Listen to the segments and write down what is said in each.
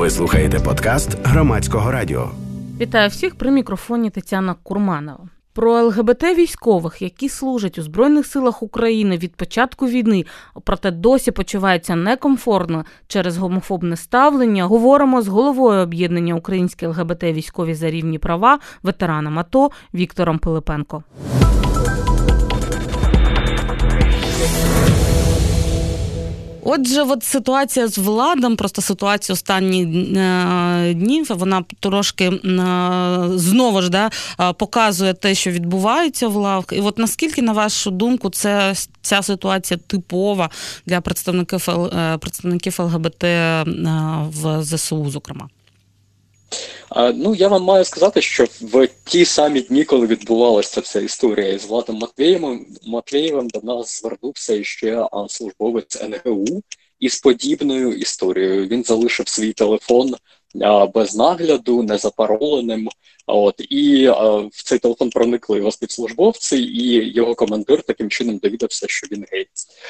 Ви слухаєте подкаст Громадського радіо. Вітаю всіх, при мікрофоні Тетяна Курманова. Про ЛГБТ-військових, які служать у Збройних силах України від початку війни, проте досі почуваються некомфортно через гомофобне ставлення, говоримо з головою об'єднання «Українські ЛГБТ-військові за рівні права», ветераном АТО Віктором Пилипенко. Отже, ситуація з Владом, просто ситуація останніх днів, вона трошки знову ж показує те, що відбувається в лавках. І наскільки, на вашу думку, ця ситуація типова для представників ЛГБТ в ЗСУ, зокрема? Я вам маю сказати, що в ті самі дні, коли відбувалася ця історія із Владом Матвєєвим, до нас звернувся ще службовець НГУ із подібною історією. Він залишив свій телефон без нагляду, незапароленим. І в цей телефон проникли його співслужбовці, і його командир таким чином довідався, що він гей.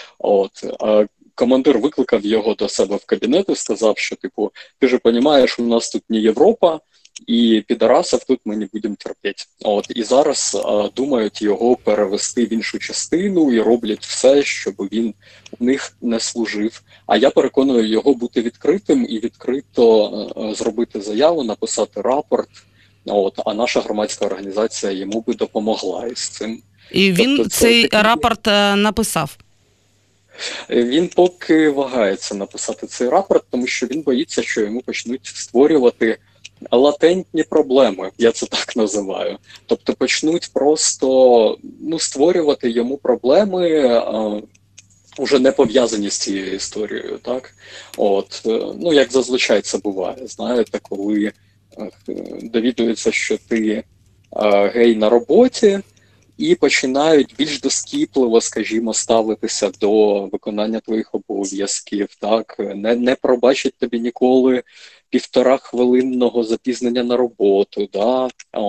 Командир викликав його до себе в кабінет і сказав, що, ти ж розумієш, у нас тут не Європа, і підарасів тут ми не будемо терпіти. І зараз думають його перевести в іншу частину і роблять все, щоб він у них не служив. А я переконую його бути відкритим і відкрито зробити заяву, написати рапорт, а наша громадська організація йому би допомогла із цим. І він цей рапорт написав? Він поки вагається написати цей рапорт, тому що він боїться, що йому почнуть створювати латентні проблеми, я це так називаю. Тобто почнуть просто створювати йому проблеми, уже не пов'язані з цією історією, так? Як зазвичай це буває, знаєте, коли довідується, що ти гей на роботі, і починають більш доскіпливо, скажімо, ставитися до виконання твоїх обов'язків, так? Не пробачать тобі ніколи 1,5-хвилинного запізнення на роботу, да?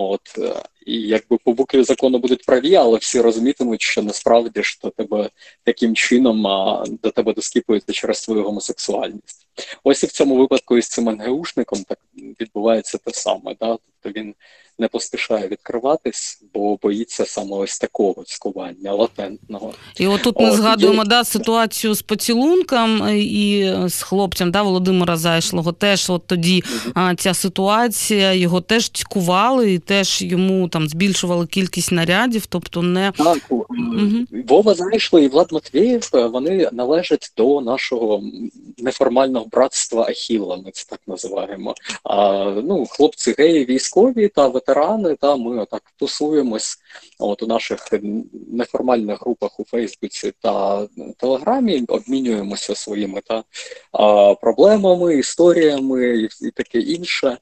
І по букві закону будуть праві, але всі розумітимуть, що насправді ж то тебе таким чином до тебе доскіпується через твою гомосексуальність. Ось і в цьому випадку із цим НГУшником так відбувається те саме, да? Тобто він не поспішає відкриватись, бо боїться саме ось такого цькування, латентного. І отут ми згадуємо ситуацію з поцілунком і з хлопцем Володимира Зайшлого. Теж тоді ця ситуація, його теж цькували і теж йому збільшували кількість нарядів, тобто не... Так, Вова Зайшлий і Влад Матвєєв, вони належать до нашого неформального братства Ахілла, ми це так називаємо. Хлопці геї військові та ветерани, ми отак тусуємось у наших неформальних групах у Фейсбуці та Телеграмі, обмінюємося своїми проблемами, історіями і таке інше.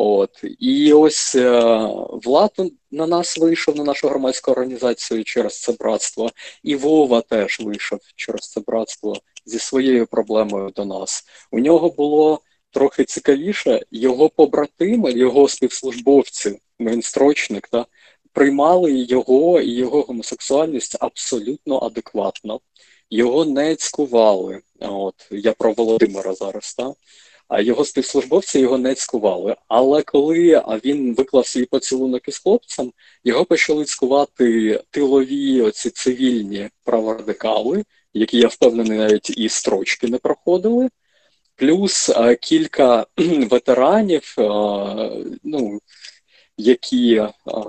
І ось Влад на нас вийшов, на нашу громадську організацію через це братство, і Вова теж вийшов через це братство зі своєю проблемою до нас. У нього було трохи цікавіше, його побратими, його співслужбовці, він строчник, приймали його і його гомосексуальність абсолютно адекватно. Його не цькували. Я про Володимира зараз, а його співслужбовці його не цькували. Але коли він виклав свій поцілунок із хлопцем, його почали цькувати тилові, оці цивільні праворадикали, які, я впевнений, навіть і строчки не проходили. Плюс кілька ветеранів, які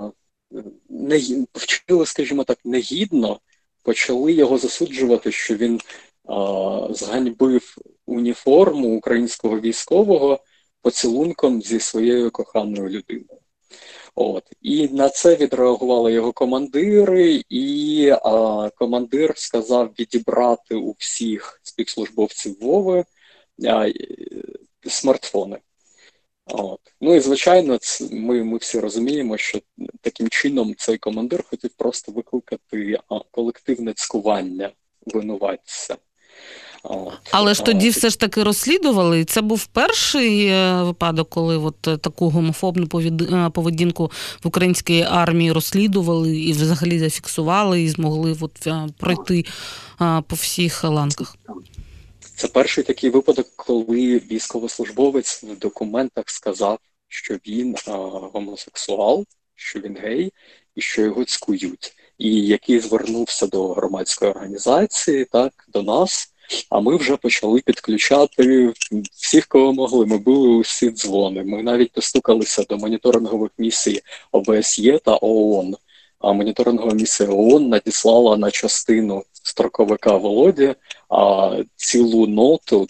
вчили, скажімо так, негідно, почали його засуджувати, що він зганьбив уніформу українського військового поцілунком зі своєю коханою людиною. І на це відреагували його командири, і командир сказав відібрати у всіх співслужбовців Вови смартфони. І, звичайно, ми всі розуміємо, що таким чином цей командир хотів просто викликати колективне цькування винуватця. Але ж тоді все ж таки розслідували, і це був перший випадок, коли таку гомофобну поведінку в українській армії розслідували і взагалі зафіксували і змогли пройти по всіх ланках. Це перший такий випадок, коли військовослужбовець в документах сказав, що він гомосексуал, що він гей і що його цькують. І який звернувся до громадської організації, так, до нас, а ми вже почали підключати всіх, кого могли. Ми били усі дзвони. Ми навіть достукалися до моніторингових місій ОБСЄ та ООН. А моніторингова місія ООН надіслала на частину строковика Володі цілу ноту,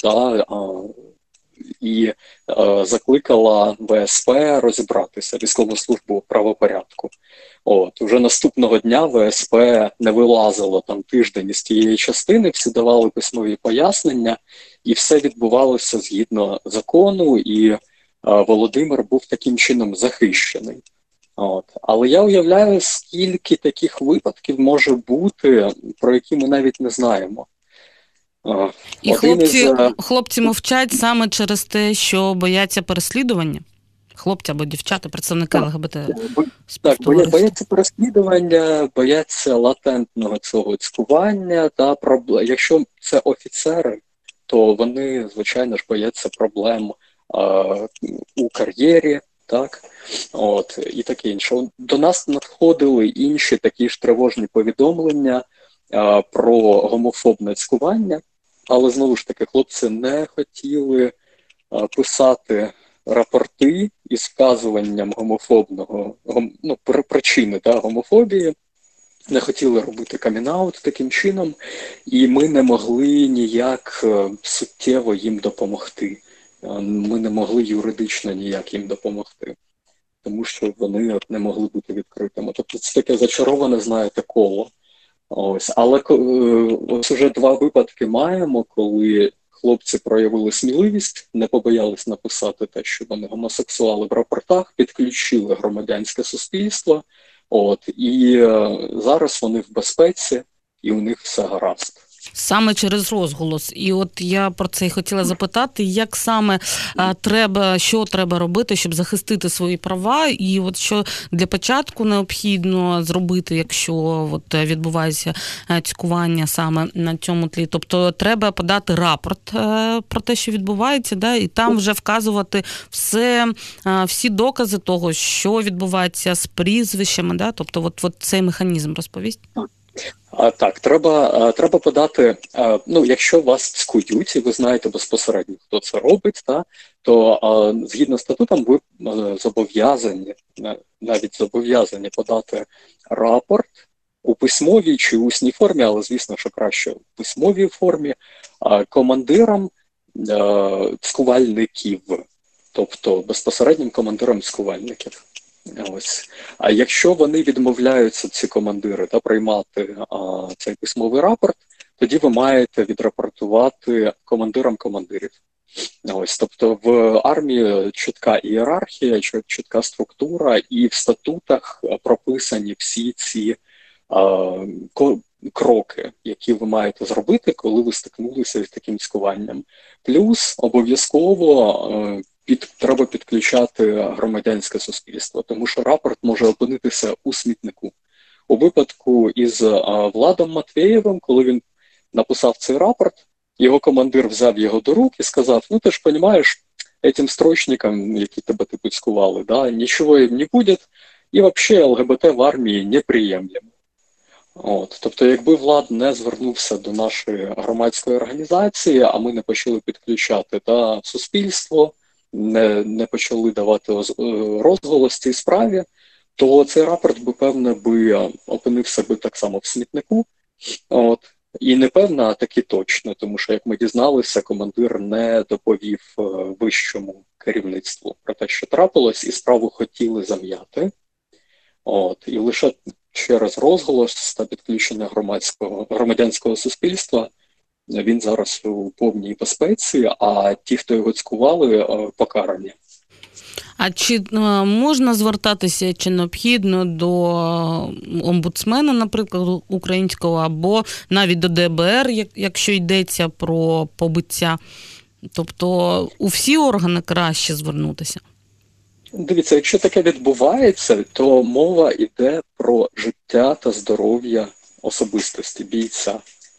і закликала ВСП розібратися, військову службу правопорядку. Уже наступного дня ВСП не вилазило там тиждень із тієї частини, всі давали письмові пояснення, і все відбувалося згідно закону, і Володимир був таким чином захищений. Але я уявляю, скільки таких випадків може бути, про які ми навіть не знаємо. І хлопці мовчать саме через те, що бояться переслідування? Хлопці або дівчата, представники ЛГБТ? Так, бояться переслідування, бояться латентного цього цькування. Якщо це офіцери, то вони, звичайно ж, бояться проблем у кар'єрі, так, і таке інше. До нас надходили інші такі ж тривожні повідомлення про гомофобне цькування, але, знову ж таки, хлопці не хотіли писати рапорти із вказуванням причини гомофобії, не хотіли робити камін-аут таким чином, і ми не могли ніяк суттєво їм допомогти. Ми не могли юридично ніяк їм допомогти, тому що вони не могли бути відкритими. Тобто це таке зачароване, знаєте, коло. Але ось уже 2 випадки маємо, коли хлопці проявили сміливість, не побоялись написати те, що вони гомосексуали в рапортах, підключили громадянське суспільство, і зараз вони в безпеці, і у них все гаразд. Саме через розголос. І от я про це й хотіла запитати, як саме що треба робити, щоб захистити свої права, і от що для початку необхідно зробити, якщо відбувається цькування саме на цьому тлі. Тобто треба подати рапорт про те, що відбувається, і там вже вказувати всі докази того, що відбувається з прізвищами, тобто от цей механізм розповість. Так, треба подати, якщо вас цькують, і ви знаєте безпосередньо, хто це робить, то згідно з статутом ви зобов'язані подати рапорт у письмовій чи усній формі, але, звісно, що краще у письмовій формі, командирам цькувальників, тобто безпосереднім командирам цькувальників. А якщо вони відмовляються, ці командири, приймати цей письмовий рапорт, тоді ви маєте відрапортувати командирам командирів. Тобто в армії чітка ієрархія, чітка структура, і в статутах прописані всі ці кроки, які ви маєте зробити, коли ви стикнулися з таким цькуванням. Плюс обов'язково треба підключати громадянське суспільство, тому що рапорт може опинитися у смітнику. У випадку із Владом Матвєєвим, коли він написав цей рапорт, його командир взяв його до рук і сказав: ти ж розумієш, цим строчникам, які тебе цькували, нічого їм не буде, і взагалі ЛГБТ в армії неприємлемо. Тобто, якби Влад не звернувся до нашої громадської організації, а ми не почали підключати суспільство, не почали давати розголос цій справі, то цей рапорт би, певне, опинився так само в смітнику. І не певно, а таки точно, тому що, як ми дізналися, командир не доповів вищому керівництву про те, що трапилось, і справу хотіли зам'яти. І лише через розголос та підключення громадянського суспільства він зараз у повній безпеці, а ті, хто його цькували, покарані. А чи можна звертатися, чи необхідно до омбудсмена, наприклад, українського, або навіть до ДБР, якщо йдеться про побиття? Тобто у всі органи краще звернутися? Дивіться, якщо таке відбувається, то мова йде про життя та здоров'я особистості, бійця.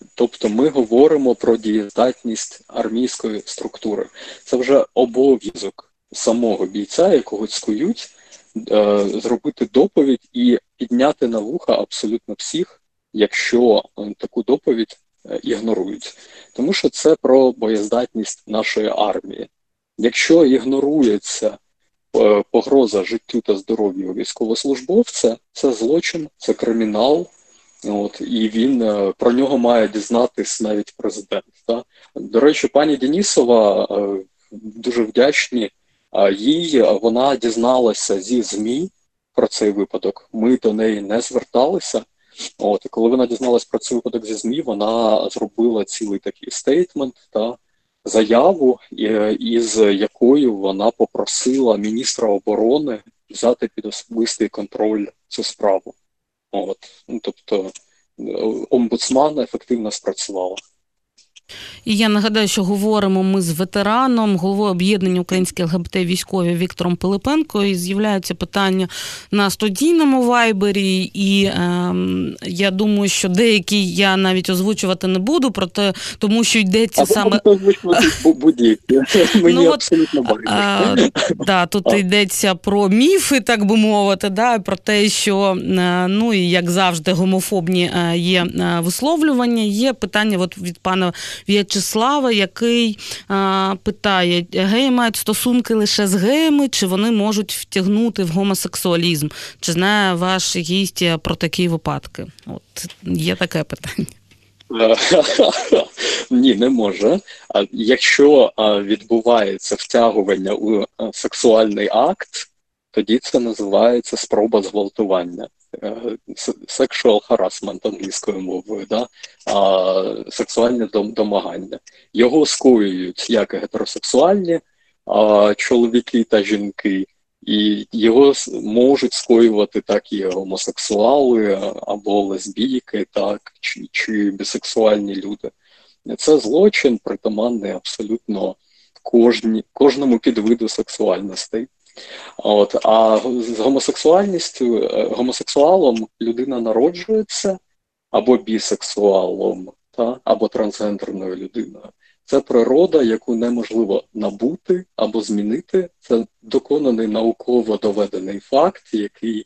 Тобто ми говоримо про дієздатність армійської структури. Це вже обов'язок самого бійця, якого цькують, зробити доповідь і підняти на вуха абсолютно всіх, якщо таку доповідь ігнорують. Тому що це про боєздатність нашої армії. Якщо ігнорується погроза життю та здоров'ю військовослужбовця, це злочин, це кримінал, і про нього має дізнатись навіть президент. Так? До речі, пані Денісова, дуже вдячні, вона дізналася зі ЗМІ про цей випадок. Ми до неї не зверталися. І коли вона дізналась про цей випадок зі ЗМІ, вона зробила цілий такий стейтмент, заяву, із якою вона попросила міністра оборони взяти під особистий контроль цю справу. Тобто омбудсман ефективно спрацювала. І я нагадаю, що говоримо ми з ветераном, головою об'єднання українські ЛГБТ-військові Віктором Пилипенко, і з'являються питання на студійному вайбері, і я думаю, що деякі я навіть озвучувати не буду, тому що йдеться саме... Мені абсолютно байдуже. Тут йдеться про міфи, так би мовити, про те, що, і як завжди, гомофобні є висловлювання. Є питання від пана В'ячеслава, який питає, геї мають стосунки лише з геями, чи вони можуть втягнути в гомосексуалізм? Чи знає ваш гість про такі випадки? Є таке питання. Ні, не може. Якщо відбувається втягування у сексуальний акт, тоді це називається спроба зґвалтування. Sexual harassment англійською мовою, сексуальне домагання. Його скоюють як гетеросексуальні чоловіки та жінки, і його можуть скоювати так і гомосексуали або лесбійки, так, чи бісексуальні люди. Це злочин, притаманний абсолютно кожному підвиду сексуальностей. А з гомосексуальністю, гомосексуалом людина народжується, або бісексуалом, або трансгендерною людиною. Це природа, яку неможливо набути або змінити. Це доконаний науково доведений факт, який,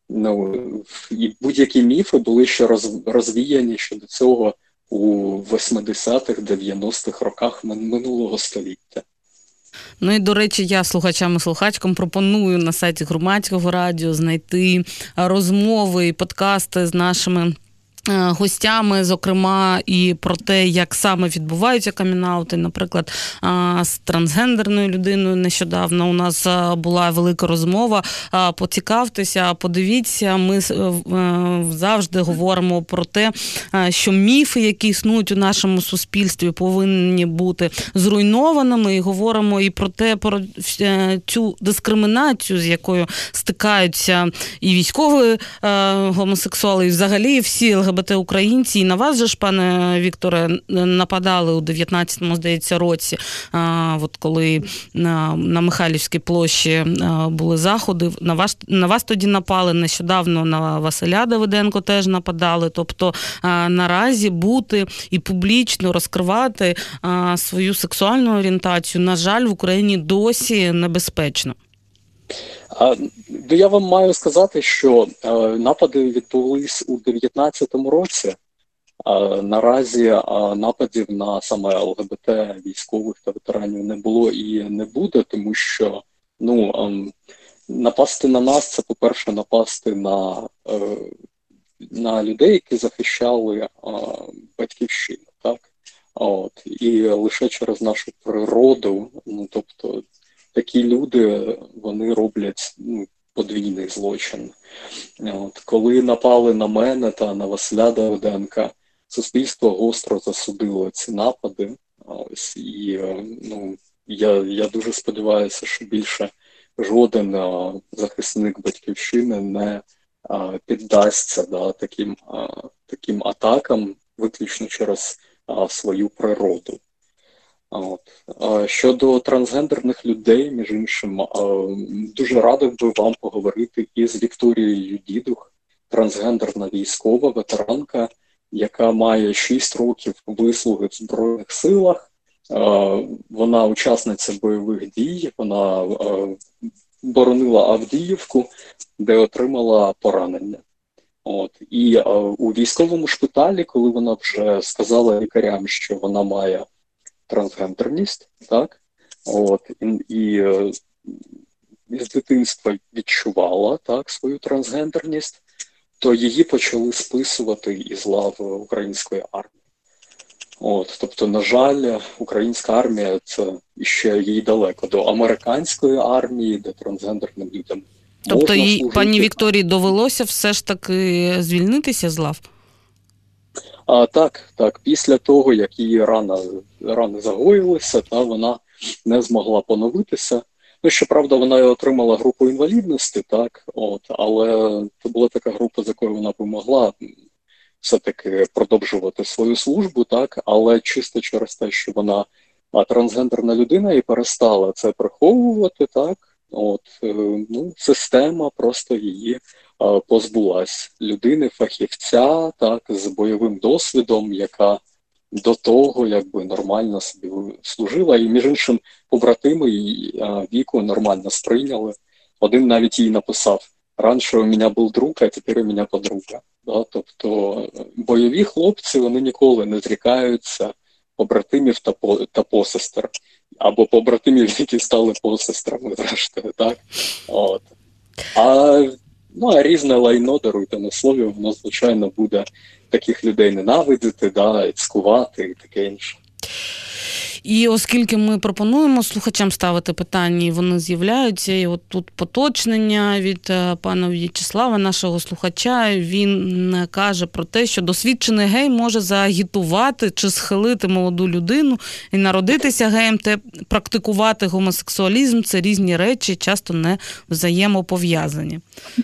і будь-які міфи були ще розвіяні щодо цього у 80-х, 90-х роках минулого століття. І, до речі, я слухачам і слухачкам пропоную на сайті Громадського радіо знайти розмови і подкасти з нашими гостями, зокрема, і про те, як саме відбуваються камінаути. Наприклад, з трансгендерною людиною нещодавно у нас була велика розмова. Поцікавтеся, подивіться. Ми завжди говоримо про те, що міфи, які існують у нашому суспільстві, повинні бути зруйнованими. І говоримо і про те, про цю дискримінацію, з якою стикаються і військові гомосексуали, і взагалі всі ЛГБТ-українці. І на вас же ж, пане Вікторе, нападали у 19-му, здається, році, коли на Михайлівській площі були заходи. На вас тоді напали, нещодавно на Василя Давиденко теж нападали. Тобто наразі бути і публічно розкривати свою сексуальну орієнтацію, на жаль, в Україні досі небезпечно. Я вам маю сказати, що напади відбулись у 19-му році. Наразі нападів на саме ЛГБТ, військових та ветеранів не було і не буде, тому що напасти на нас – це, по-перше, напасти на людей, які захищали батьківщину, так? І лише через нашу природу, тобто такі люди, вони роблять подвійний злочин. Коли напали на мене та на Василя Давиденка, суспільство гостро засудило ці напади. Я дуже сподіваюся, що більше жоден захисник батьківщини не піддасться таким атакам виключно через свою природу. Щодо трансгендерних людей, між іншим, дуже радив би вам поговорити із Вікторією Дідух, трансгендерна військова ветеранка, яка має 6 років вислуги в Збройних силах. Вона учасниця бойових дій, вона боронила Авдіївку, де отримала поранення. І у військовому шпиталі, коли вона вже сказала лікарям, що вона має трансгендерність, так, і з дитинства відчувала так свою трансгендерність, то її почали списувати із лав української армії. Тобто, на жаль, українська армія – це ще їй далеко до американської армії, де трансгендерним людям тобто можна їй, служити. пані Вікторії, довелося все ж таки звільнитися з лав? Так. Після того, як її рани загоїлися, вона не змогла поновитися. Щоправда, вона отримала групу інвалідності, так, але це була така група, з якою вона б могла все-таки продовжувати свою службу, так, але чисто через те, що вона трансгендерна людина і перестала це приховувати, так, система просто її позбулась. Людини, фахівця, так, з бойовим досвідом, яка до того якби нормально собі служила, і між іншим побратими її Віку нормально сприйняли. Один навіть їй написав: «Раніше у мене був друг, а тепер у мене подруга». Тобто бойові хлопці, вони ніколи не зрікаються побратимів та посестер, або побратимів, які стали посестрами, зрештою, так? А різне лайно, даруйте на слові, воно, звичайно, буде таких людей ненавидити, цькувати і таке інше. І оскільки ми пропонуємо слухачам ставити питання, і вони з'являються, і от тут поточнення від пана В'ячеслава, нашого слухача, він каже про те, що досвідчений гей може заагітувати чи схилити молоду людину і народитися геєм, та практикувати гомосексуалізм – це різні речі, часто не взаємопов'язані.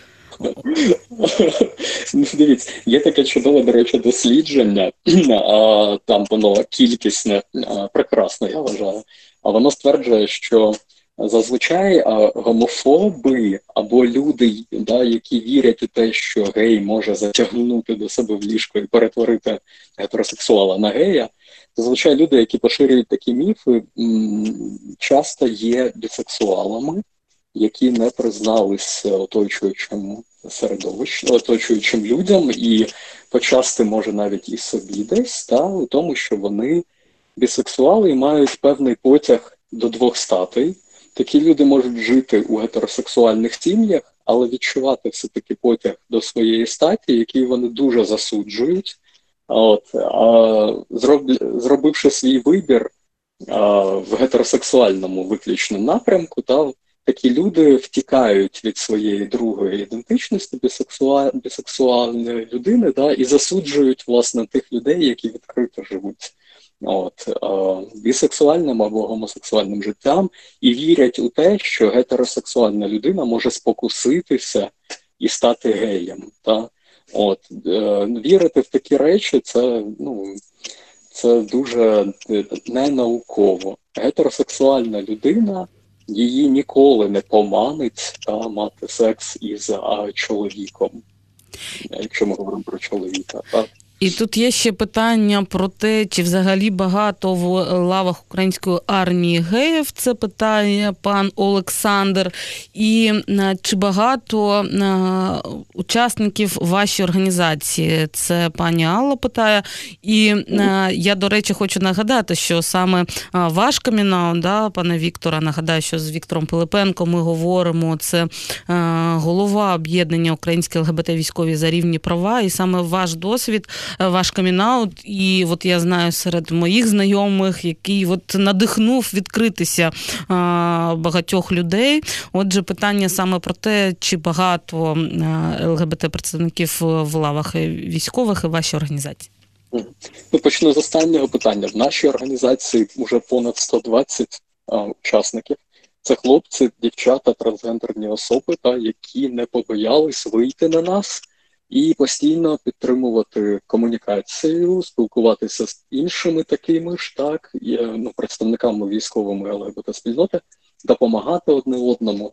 Дивіться, є таке чудове, до речі, дослідження, там воно кількісне, прекрасне, я вважаю, а воно стверджує, що зазвичай гомофоби або люди, які вірять у те, що гей може затягнути до себе в ліжко і перетворити гетеросексуала на гея, зазвичай люди, які поширюють такі міфи, часто є бісексуалами, які не признались оточуючому середовищу, оточуючим людям, і почасти, може, навіть і собі десь, у тому, що вони бісексуали і мають певний потяг до двох статей. Такі люди можуть жити у гетеросексуальних сім'ях, але відчувати все-таки потяг до своєї статі, який вони дуже засуджують. Зробивши свій вибір в гетеросексуальному виключно напрямку, такі люди втікають від своєї другої ідентичності бісексуальної людини, і засуджують, власне, тих людей, які відкрито живуть бісексуальним або гомосексуальним життям, і вірять у те, що гетеросексуальна людина може спокуситися і стати геєм. Вірити в такі речі – це дуже ненауково. Гетеросексуальна людина, її ніколи не поманить мати секс із чоловіком, якщо ми говоримо про чоловіка. Так? І тут є ще питання про те, чи взагалі багато в лавах української армії геїв, це питає пан Олександр, і чи багато учасників вашої організації, це пані Алла питає. І я, до речі, хочу нагадати, що саме ваш камін-аут, пане Віктора, нагадаю, що з Віктором Пилипенком ми говоримо, це голова об'єднання «Українські ЛГБТ-військові за рівні права», і саме ваш досвід, ваш камін-аут, і от я знаю серед моїх знайомих, який от надихнув відкритися багатьох людей. Отже, питання саме про те, чи багато ЛГБТ-представників в лавах військових і вашій організації. Почну з останнього питання. В нашій організації вже понад 120 учасників. Це хлопці, дівчата, трансгендерні особи, які не побоялись вийти на нас і постійно підтримувати комунікацію, спілкуватися з іншими такими ж, представниками військовими ЛГБТ-спільноти, допомагати одне одному.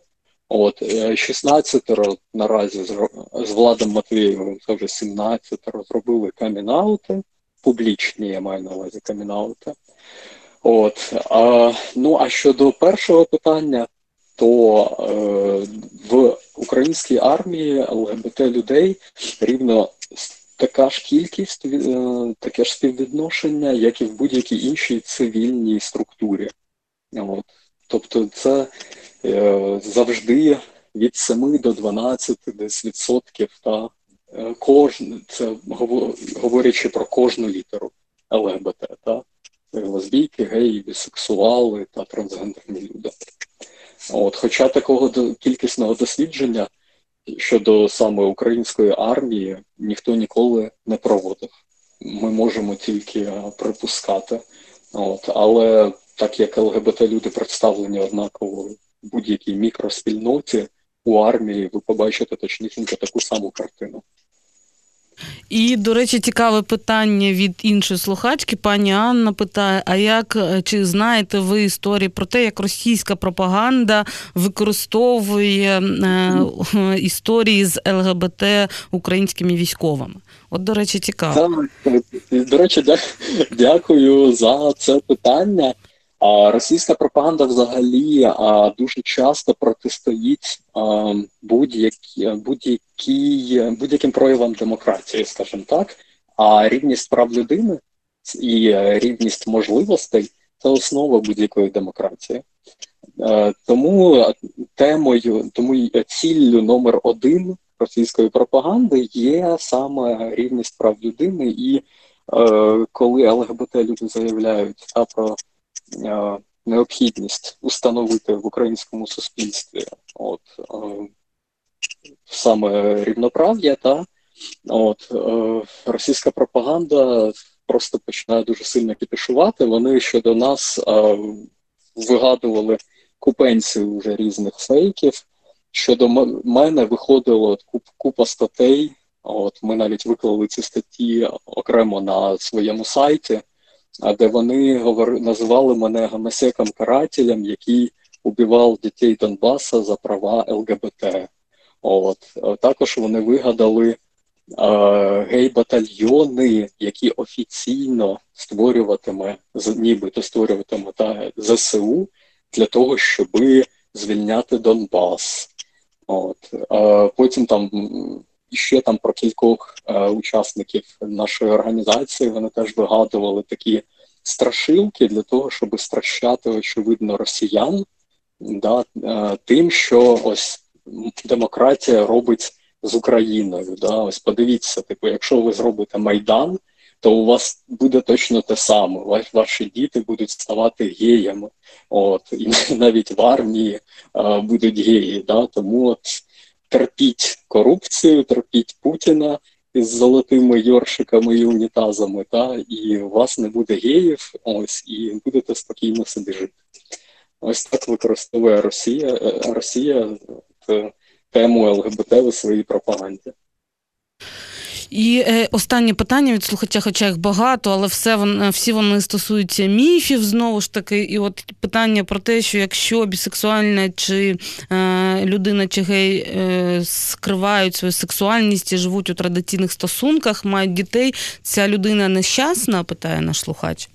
От, 16 наразі з Владом Матвієвим, це вже 17 зробили камінаути, публічні, я маю на увазі камінаути. От, ну, а щодо першого питання, то в українській армії ЛГБТ людей рівно така ж кількість, таке ж співвідношення, як і в будь-якій іншій цивільній структурі. От. Тобто це завжди від 7 до 12 десь відсотків, та це говорячи про кожну літеру ЛГБТ, та лесбійки, геї, бісексуали та трансгендерні люди. От, хоча такого кількісного дослідження щодо саме української армії ніхто ніколи не проводив. Ми можемо тільки припускати. От, але так як ЛГБТ-люди представлені однаково в будь-якій мікроспільноті, у армії ви побачите точнісінько таку саму картину. І, до речі, цікаве питання від іншої слухачки. Пані Анна питає, чи знаєте ви історії про те, як російська пропаганда використовує історії з ЛГБТ українськими військовими? От, до речі, цікаво. Так, до речі, дякую за це питання. Російська пропаганда взагалі дуже часто протистоїть будь-яким проявам демократії, скажімо так. А рівність прав людини і рівність можливостей – це основа будь-якої демократії. Тому ціллю номер 1 російської пропаганди є саме рівність прав людини. І коли ЛГБТ-люди заявляють про необхідність установити в українському суспільстві саме рівноправ'я, російська пропаганда просто починає дуже сильно кіпішувати. Вони щодо нас вигадували купенцію вже різних фейків. Щодо мене виходило купа статей. Ми навіть виклали ці статті окремо на своєму сайті, де вони називали мене гомосеком-карателем, який убивав дітей Донбаса за права ЛГБТ. Також вони вигадали гей-батальйони, які офіційно нібито створюватиме ЗСУ для того, щоб звільняти Донбас. Потім ще про кількох учасників нашої організації вони теж вигадували такі страшилки для того, щоб стращати, очевидно, росіян тим, що ось демократія робить з Україною. Ось подивіться, якщо ви зробите Майдан, то у вас буде точно те саме. Ваші діти будуть ставати геями. І навіть в армії будуть геї. Тому терпіть корупцію, терпіть Путіна із золотими йоршиками і унітазами, і у вас не буде геїв, і будете спокійно собі жити. Ось так використовує Росія тему ЛГБТ у своїй пропаганді. І останнє питання від слухача, хоча їх багато, але всі вони стосуються міфів, знову ж таки. І от питання про те, що якщо бісексуальна чи людина, чи гей скривають свою сексуальність і живуть у традиційних стосунках, мають дітей, ця людина нещасна, питає наш слухач.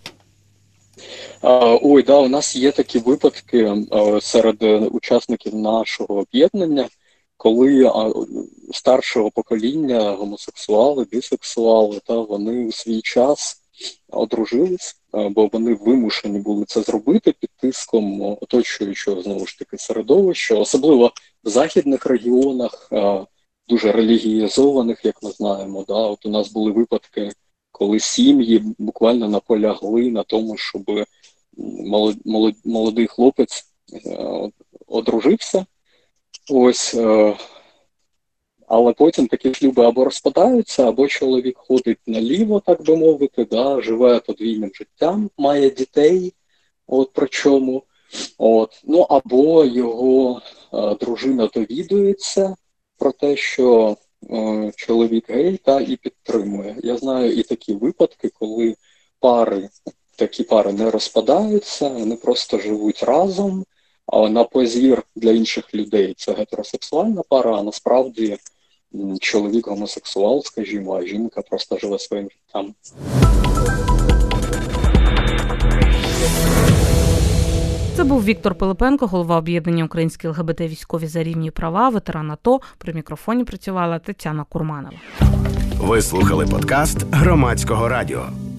У нас є такі випадки серед учасників нашого об'єднання, коли старшого покоління, гомосексуали, бісексуали, вони у свій час одружились, бо вони вимушені були це зробити під тиском оточуючого, знову ж таки, середовища, особливо в західних регіонах, дуже релігієзованих, як ми знаємо. От у нас були випадки, коли сім'ї буквально наполягли на тому, щоб молодий хлопець одружився. Але потім такі шлюби або розпадаються, або чоловік ходить наліво, так би мовити, живе подвійним життям, має дітей, причому. Або його дружина довідується про те, що чоловік гей, і підтримує. Я знаю і такі випадки, коли такі пари не розпадаються, вони просто живуть разом, на позір для інших людей це гетеросексуальна пара, а насправді чоловік гомосексуал, скажімо, а жінка просто живе своїм життям. Це був Віктор Пилипенко, голова об'єднання «Українські ЛГБТ-військові за рівні права», ветеран АТО. При мікрофоні працювала Тетяна Курманова. Ви слухали подкаст Громадського радіо.